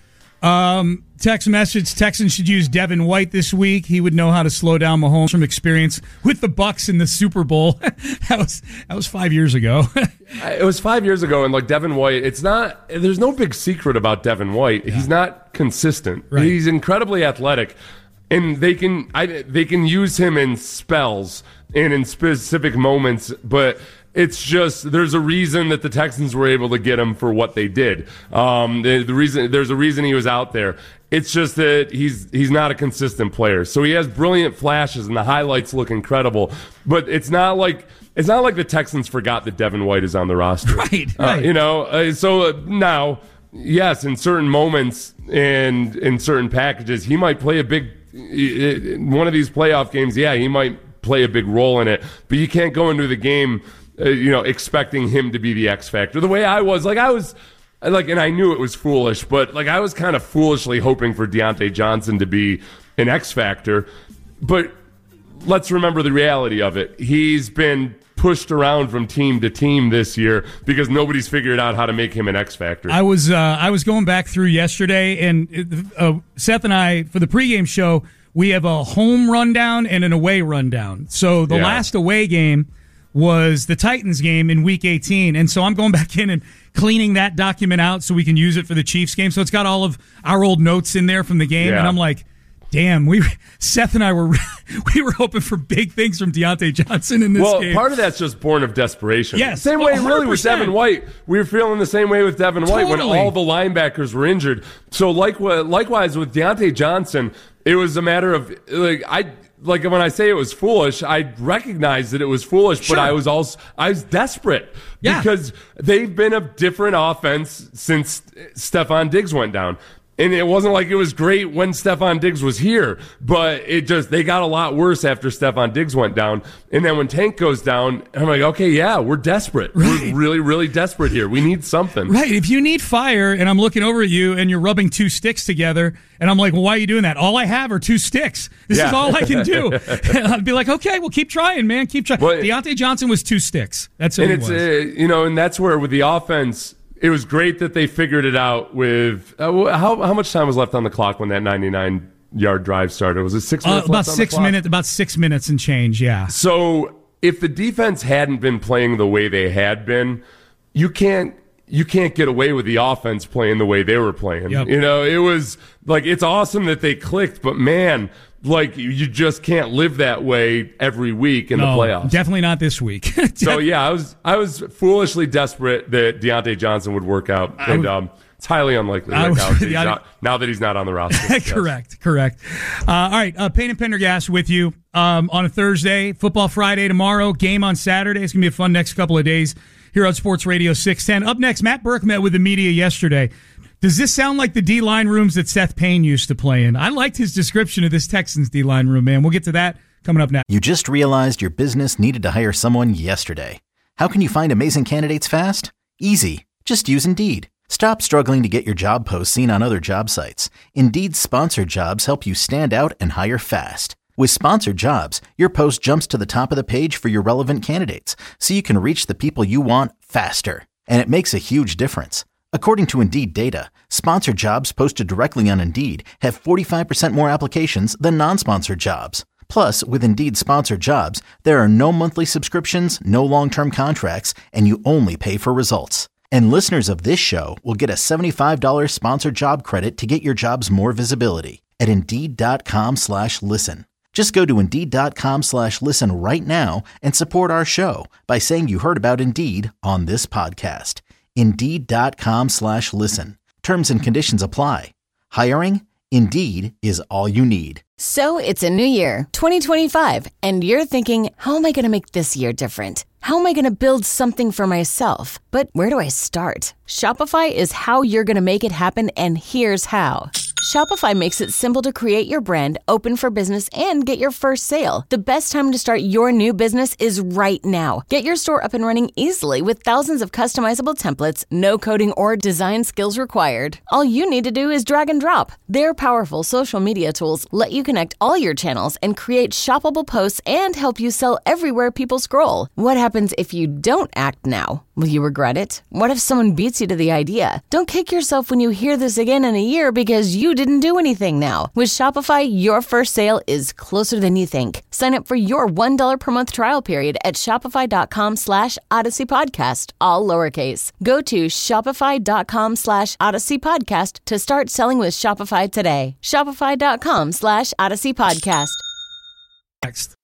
Um, text message, Texans should use Devin White this week. He would know how to slow down Mahomes from experience with the Bucs in the Super Bowl. that was that was five years ago. It was five years ago, and like Devin White, it's not, there's no big secret about Devin White. Yeah. He's not consistent. Right. He's incredibly athletic, and they can I, they can use him in spells and in specific moments, but it's just, there's a reason that the Texans were able to get him for what they did. Um, the, the reason, there's a reason he was out there. It's just that he's he's not a consistent player. So he has brilliant flashes and the highlights look incredible, but it's not like it's not like the Texans forgot that Devin White is on the roster. Right, uh, right. You know, uh, so uh, now, yes, in certain moments and in certain packages, he might play a big in one of these playoff games. Yeah, he might play a big role in it, but you can't go into the game Uh, you know, expecting him to be the X factor. The way I was, like I was, like, and I knew it was foolish, but like I was kind of foolishly hoping for Deontay Johnson to be an X factor. But let's remember the reality of it. He's been pushed around from team to team this year because nobody's figured out how to make him an X factor. I was uh, I was going back through yesterday, and uh, Seth and I, for the pregame show, we have a home rundown and an away rundown. So the Yeah. last away game was the Titans game in week eighteen. And so I'm going back in and cleaning that document out so we can use it for the Chiefs game. So it's got all of our old notes in there from the game. Yeah. And I'm like, damn, we Seth and I were we were hoping for big things from Deontay Johnson in this well, game. part of that's just born of desperation. Yes. Same Well, way one hundred really with percent. Devin White. We were feeling the same way with Devin White when Totally. all the linebackers were injured. So like likewise with Deontay Johnson, it was a matter of like I like when I say it was foolish, I recognized that it was foolish, Sure. but I was also I was desperate Yeah. because they've been a different offense since Stephon Diggs went down. And it wasn't like it was great when Stephon Diggs was here, but it just, they got a lot worse after Stephon Diggs went down. And then when Tank goes down, I'm like, okay, yeah, we're desperate. Right. We're really, really desperate here. We need something. Right. If you need fire and I'm looking over at you and you're rubbing two sticks together and I'm like, well, why are you doing that? All I have are two sticks. This Yeah. is all I can do. And I'd be like, okay, well, keep trying, man. Keep trying. Well, Deontay Johnson was two sticks. That's what And it it's, was. uh, you know, and that's where with the offense, it was great that they figured it out with, uh, how, how much time was left on the clock when that ninety-nine yard drive started? Was it six Uh, minutes about left on the six clock? minutes, about six minutes and change. Yeah. So if the defense hadn't been playing the way they had been, you can't you can't get away with the offense playing the way they were playing. Yep. You know, it was like, it's awesome that they clicked, but man, like you just can't live that way every week in No, the playoffs. Definitely not this week. So yeah, I was I was foolishly desperate that Deontay Johnson would work out, I and would- um, it's highly unlikely I right would- now, that he's yeah, not, now that he's not on the roster. Yes. correct, correct. Uh, all right, uh, Payne and Pendergast with you um, on a Thursday, Football Friday tomorrow, game on Saturday. It's going to be a fun next couple of days here on Sports Radio six ten. Up next, Matt Burke met with the media yesterday. Does this sound like the D-line rooms that Seth Payne used to play in? I liked his description of this Texans D-line room, man. We'll get to that coming up next. You just realized your business needed to hire someone yesterday. How can you find amazing candidates fast? Easy. Just use Indeed. Stop struggling to get your job posts seen on other job sites. Indeed's sponsored jobs help you stand out and hire fast. With sponsored jobs, your post jumps to the top of the page for your relevant candidates, so you can reach the people you want faster. And it makes a huge difference. According to Indeed data, sponsored jobs posted directly on Indeed have forty-five percent more applications than non-sponsored jobs. Plus, with Indeed sponsored jobs, there are no monthly subscriptions, no long-term contracts, and you only pay for results. And listeners of this show will get a seventy-five dollars sponsored job credit to get your jobs more visibility at Indeed.com slash listen. Just go to Indeed.com slash listen right now and support our show by saying you heard about Indeed on this podcast. Indeed.com slash listen. Terms and conditions apply. Hiring? Indeed is all you need. So it's a new year, twenty twenty-five, and you're thinking, how am I going to make this year different? How am I going to build something for myself? But where do I start? Shopify is how you're going to make it happen, and here's how. Shopify makes it simple to create your brand, open for business, and get your first sale. The best time to start your new business is right now. Get your store up and running easily with thousands of customizable templates, no coding or design skills required. All you need to do is drag and drop. Their powerful social media tools let you connect all your channels and create shoppable posts and help you sell everywhere people scroll. What happens if you don't act now? Will you regret it? What if someone beats you to the idea? Don't kick yourself when you hear this again in a year because you didn't do anything now. With Shopify, your first sale is closer than you think. Sign up for your one dollar per month trial period at shopify.com slash Odyssey Podcast, all lowercase. Go to shopify.com slash Odyssey Podcast to start selling with Shopify today. Shopify.com slash Odyssey Podcast. Next.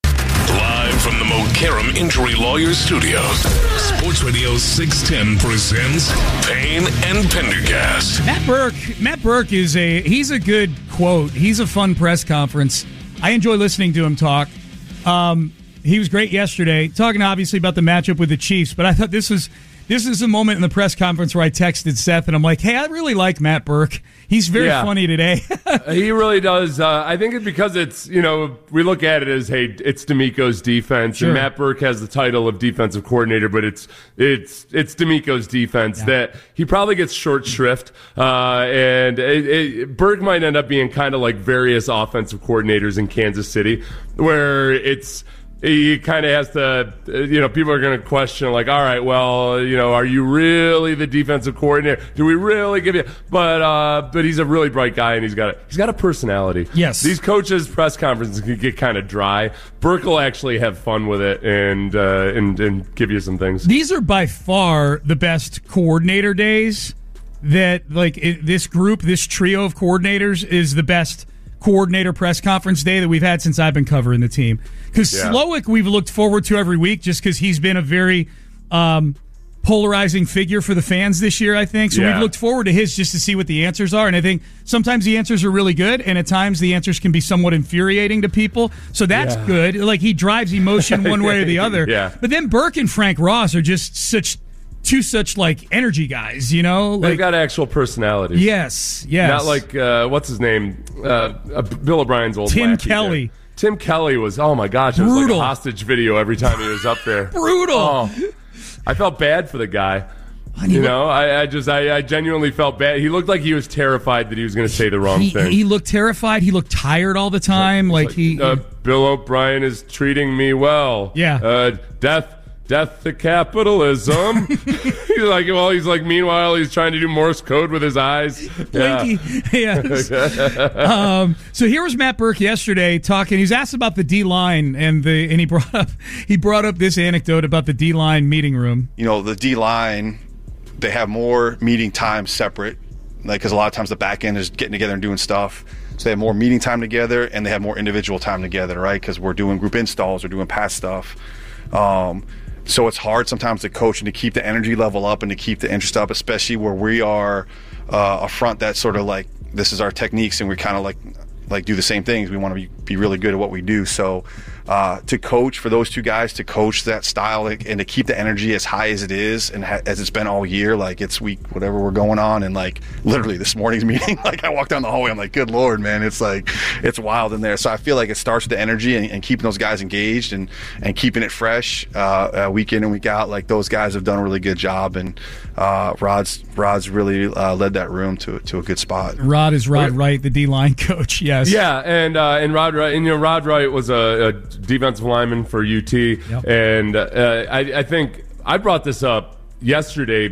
Live from the Mokaram Injury Lawyers Studios, Sports Radio six ten presents Payne and Pendergast. Matt Burke, Matt Burke is a, he's a good quote. He's a fun press conference. I enjoy listening to him talk. Um, he was great yesterday, talking obviously about the matchup with the Chiefs, but I thought this was, this is a moment in the press conference where I texted Seth and I'm like, hey, I really like Matt Burke. He's very yeah. funny today. He really does. Uh, I think it's because it's, you know, we look at it as, hey, it's D'Amico's defense, sure. and Matt Burke has the title of defensive coordinator, but it's it's it's D'Amico's defense yeah. that he probably gets short shrift, uh, and it, it, Burke might end up being kind of like various offensive coordinators in Kansas City, where it's, he kind of has to, you know, people are going to question, like, all right, well, you know, are you really the defensive coordinator? Do we really give you? But uh, but he's a really bright guy, and he's got a, he's got a personality. Yes. These coaches' press conferences can get kind of dry. Burke will actually have fun with it and uh, and and give you some things. These are by far the best coordinator days. That like it, this group, this trio of coordinators is the best coordinator press conference day that we've had since I've been covering the team. Because yeah. Slowick we've looked forward to every week just because he's been a very um, polarizing figure for the fans this year, I think. So yeah. we've looked forward to his just to see what the answers are. And I think sometimes the answers are really good, and at times the answers can be somewhat infuriating to people. So that's yeah. good. Like, he drives emotion one way or the other. yeah. But then Burke and Frank Ross are just such... two such like energy guys, you know. Like, they've got actual personalities. Yes, yes. Not like uh, what's his name, uh, uh, Bill O'Brien's old Tim lackey Kelly. There. Tim Kelly was, oh my gosh, it was Brutal. like a hostage video every time he was up there. Brutal. Oh, I felt bad for the guy. You know, I, I just, I, I genuinely felt bad. He looked like he was terrified that he was going to say the wrong he, thing. He looked terrified. He looked tired all the time. Like, like he, uh, Bill O'Brien is treating me well. Yeah. Uh, death. Death to capitalism. He's like, well, he's like, meanwhile, he's trying to do Morse code with his eyes. Blinky. Yeah. Yes. um, so here was Matt Burke yesterday talking. He was asked about the D line, and the and he brought up he brought up this anecdote about the D line meeting room. You know, the D line, they have more meeting time separate, like because a lot of times the back end is getting together and doing stuff. So they have more meeting time together, and they have more individual time together, right? Because we're doing group installs, we're doing past stuff. Um, So it's hard sometimes to coach and to keep the energy level up and to keep the interest up, especially where we are uh, a front that's sort of like, this is our techniques, and we kind of like like do the same things. We want to be, be really good at what we do. So uh, to coach, for those two guys to coach that style and to keep the energy as high as it is and ha- as it's been all year, like it's week whatever we're going on, and like literally this morning's meeting, like I walked down the hallway, I'm like, good Lord, man, it's like it's wild in there. So I feel like it starts with the energy and, and keeping those guys engaged and and keeping it fresh uh, uh, week in and week out. Like those guys have done a really good job, and uh, Rod's Rod's really uh, led that room to to a good spot. Rod is Rod Wright, the D line coach. Yes. Yeah, and uh, and Rod Wright, and you know, Rod Wright was a, a defensive lineman for U T, yep. and uh, I, I think I brought this up yesterday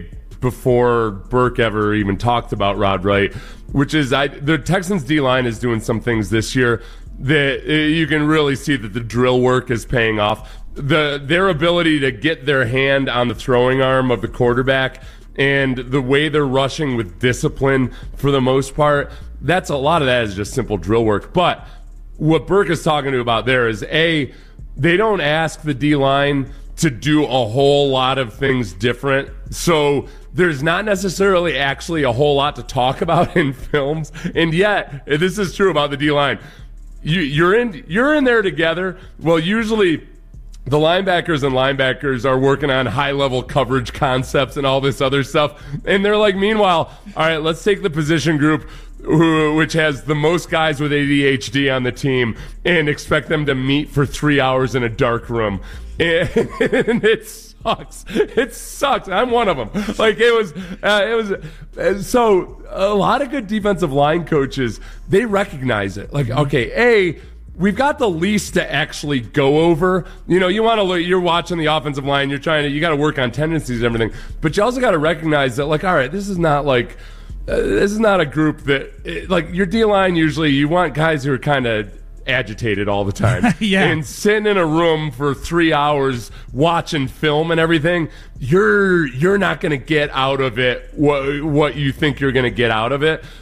before Burke ever even talked about Rod Wright, which is I, the Texans D-line is doing some things this year that uh, you can really see that the drill work is paying off. The their ability to get their hand on the throwing arm of the quarterback and the way they're rushing with discipline for the most part, that's a lot of that is just simple drill work. But what Burke is talking to about there is, A, they don't ask the D-line to do a whole lot of things different. So there's not necessarily actually a whole lot to talk about in films. And yet, this is true about the D-line. You, you're in you're in there together. Well, usually the linebackers and linebackers are working on high-level coverage concepts and all this other stuff. And they're like, meanwhile, all right, let's take the position group, who, which has the most guys with A D H D on the team, and expect them to meet for three hours in a dark room. And, and it sucks. It sucks. I'm one of them. Like, it was, uh, it was, uh, so a lot of good defensive line coaches, they recognize it. Like, okay, A, we've got the least to actually go over. You know, you want to look, you're watching the offensive line, you're trying to, you got to work on tendencies and everything, but you also got to recognize that, like, all right, this is not like, uh, this is not a group that, like, your D-line usually, you want guys who are kind of agitated all the time. Yeah. And sitting in a room for three hours watching film and everything, you're, you're not going to get out of it what, what you think you're going to get out of it.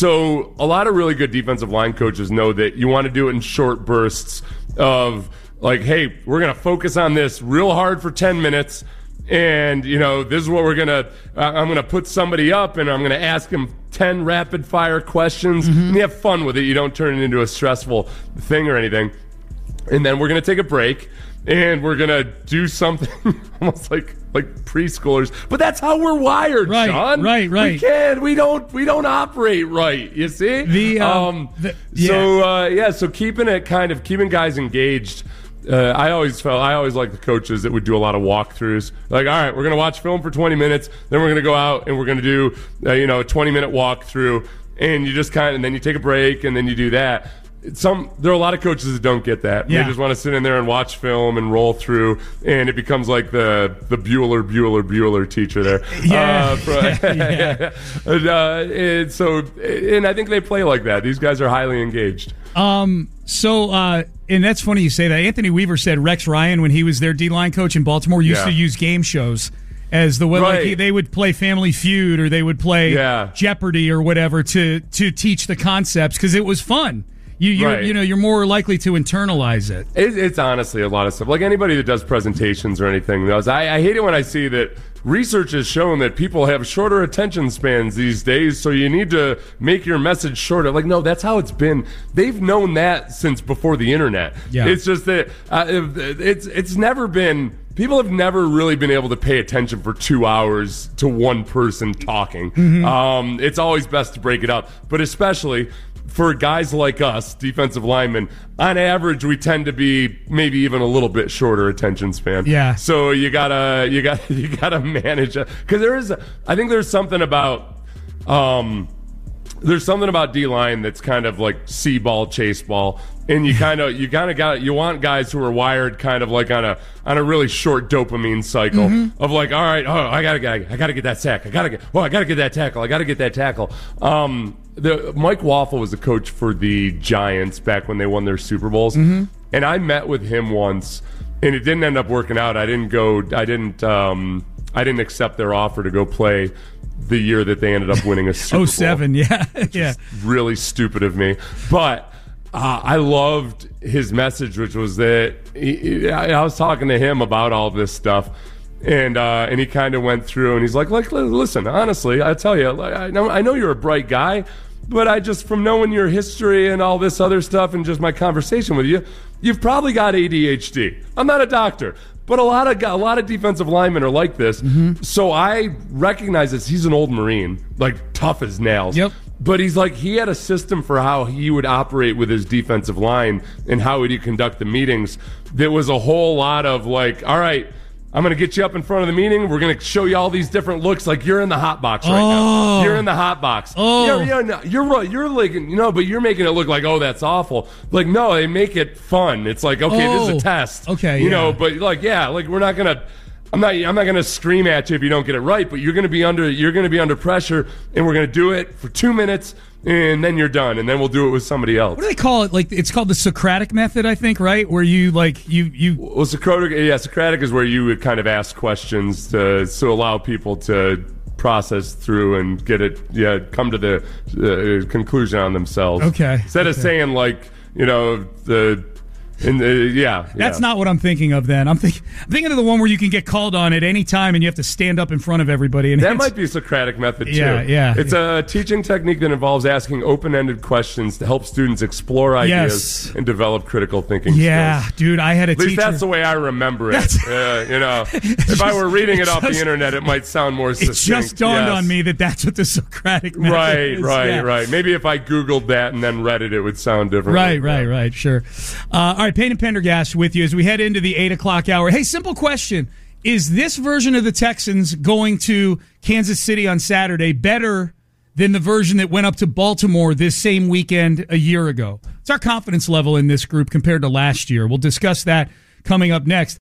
So a lot of really good defensive line coaches know that you want to do it in short bursts of like, hey, we're going to focus on this real hard for ten minutes. And, you know, this is what we're going to, uh, I'm going to put somebody up and I'm going to ask them ten rapid fire questions. Mm-hmm. And you have fun with it. You don't turn it into a stressful thing or anything. And then we're going to take a break and we're going to do something almost like like preschoolers. But that's how we're wired, right, Sean. Right, right. We can't, we don't, we don't operate right, you see? The, um, um, the yeah. So, uh, yeah, so keeping it kind of, keeping guys engaged. Uh, I always felt, I always liked the coaches that would do a lot of walkthroughs. Like, all right, we're going to watch film for twenty minutes, then we're going to go out and we're going to do, uh, you know, a twenty minute walkthrough. And you just kind of, and then you take a break and then you do that. Some there are a lot of coaches that don't get that. Yeah. They just want to sit in there and watch film and roll through, and it becomes like the the Bueller Bueller Bueller teacher there. Yeah, uh, for, yeah. and, uh, and so, and I think they play like that. These guys are highly engaged. Um. So, uh, and that's funny you say that. Anthony Weaver said Rex Ryan, when he was their D-line coach in Baltimore, used Yeah. to use game shows as the way Right. like he, they would play Family Feud or they would play Yeah. Jeopardy or whatever to to teach the concepts because it was fun. You you Right. you know you're more likely to internalize it. It, it's honestly a lot of stuff. Like anybody that does presentations or anything knows. I, I hate it when I see that research has shown that people have shorter attention spans these days, so you need to make your message shorter. Like, no, that's how it's been. They've known that since before the internet. Yeah. It's just that uh, it's it's never been. People have never really been able to pay attention for two hours to one person talking. Mm-hmm. Um, it's always best to break it up, but especially for guys like us, defensive linemen, on average, we tend to be maybe even a little bit shorter attention span. Yeah. So you gotta, you got, you gotta manage it because there is. I think there's something about, um, there's something about D-line that's kind of like see ball, chase ball, and you kind of, you kind of got, you want guys who are wired kind of like on a on a really short dopamine cycle Mm-hmm. of like, all right, oh, I gotta get, I gotta get that sack, I gotta get, oh, I gotta get that tackle, I gotta get that tackle. Um, the Mike Waffle was the coach for the Giants back when they won their Super Bowls, Mm-hmm. and I met with him once, and it didn't end up working out. I didn't go, I didn't, um, I didn't accept their offer to go play the year that they ended up winning a Super Bowl. oh seven, yeah, yeah. Really stupid of me, but uh, I loved his message, which was that he, he, I was talking to him about all this stuff, and uh, and he kind of went through, and he's like, like, listen, honestly, I tell you, like, I know, I know you're a bright guy, but I just, from knowing your history and all this other stuff, and just my conversation with you, you've probably got A D H D. I'm not a doctor. But a lot of a lot of defensive linemen are like this. Mm-hmm. So I recognize this. He's an old Marine, like tough as nails. Yep. But he's like, he had a system for how he would operate with his defensive line and how would he conduct the meetings. There was a whole lot of like, all right, I'm going to get you up in front of the meeting. We're going to show you all these different looks. Like you're in the hot box right Oh. now. You're in the hot box. Oh. You're, you're, no, you're right. You're like, you know, but you're making it look like, oh, that's awful. Like, no, they make it fun. It's like, okay, this is Oh. a test. Okay, You yeah. know, but like, yeah, like we're not going to, I'm not. I'm not going to scream at you if you don't get it right, but you're going to be under. You're going to be under pressure, and we're going to do it for two minutes, and then you're done, and then we'll do it with somebody else. What do they call it? Like it's called the Socratic method, I think, right? Where you like you you. Well, Socratic. Yeah, Socratic is where you would kind of ask questions to to allow people to process through and get it. Yeah, come to the uh, conclusion on themselves. Okay. Instead okay. of saying like you know the. In the, yeah, that's yeah. not what I'm thinking of. Then I'm, think, I'm thinking of the one where you can get called on at any time and you have to stand up in front of everybody. And that might be a Socratic method too. Yeah, yeah. It's a teaching technique that involves asking open-ended questions to help students explore ideas yes. and develop critical thinking. Yeah, skills. dude, I had a At least teacher. that's the way I remember it. Uh, you know, if I were reading it, it off just, the internet, it might sound more succinct. It just dawned yes. on me that that's what the Socratic method right, is. Right, yeah. right, right. Maybe if I Googled that and then read it, it would sound different. Right, right, right. Sure. Uh, all right, Payne and Pendergast with you as we head into the eight o'clock hour. Hey, simple question. Is this version of the Texans going to Kansas City on Saturday better than the version that went up to Baltimore this same weekend a year ago? It's our confidence level in this group compared to last year. We'll discuss that coming up next.